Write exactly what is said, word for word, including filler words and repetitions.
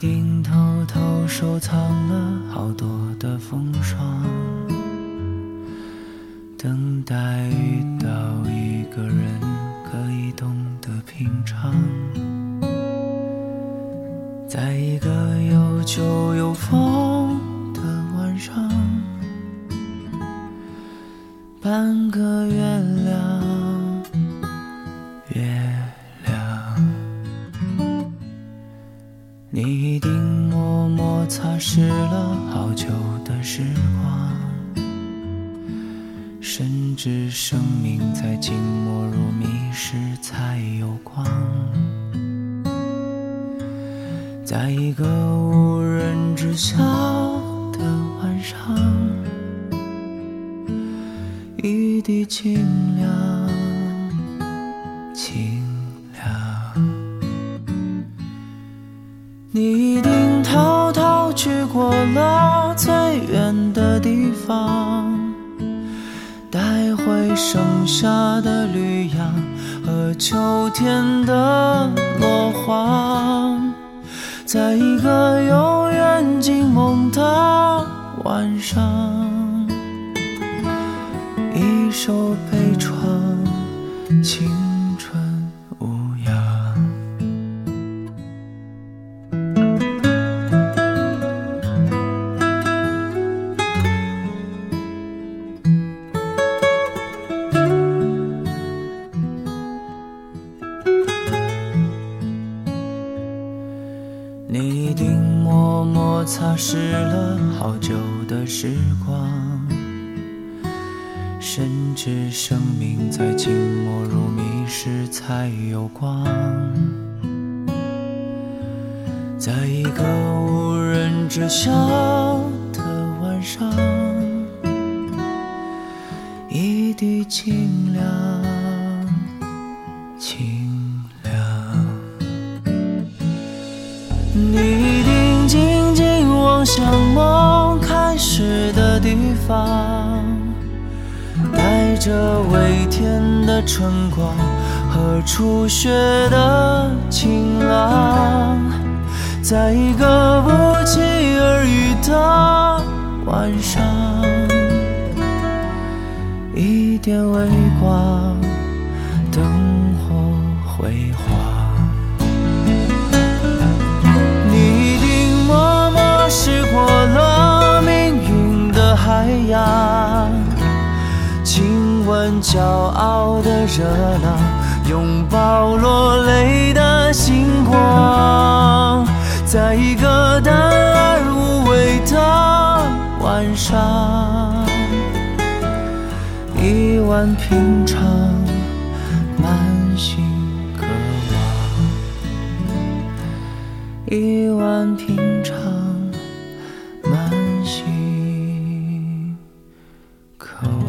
定偷偷收藏了好多的风霜，等待遇到一个人可以懂得品尝，在一个有酒有风的晚上，半个月亮月亮，你一定默默擦拭了好久的时光，甚至生命在静默如迷时才有光，在一个无人知晓的晚上，一滴清凉清凉，你一定偷偷去过了最远的地方，带回盛夏的绿杨和秋天的落黄，在一个有远近梦的晚上，一首悲怆青春无恙。你一定默默擦拭了好久的时光，甚至生命在静默如迷时才有光，在一个无人知晓的晚上，一滴清凉清凉，你一定静静望向梦开始的地方，带着微甜的春光和初雪的晴朗，在一个不期而遇的晚上，一点微光，灯火辉煌，你一定默默驶过了命运的海洋，亲吻骄傲的热浪，拥抱落泪的星光，在一个淡而无味的晚上，一碗平常满心渴望，一碗平常满心渴望。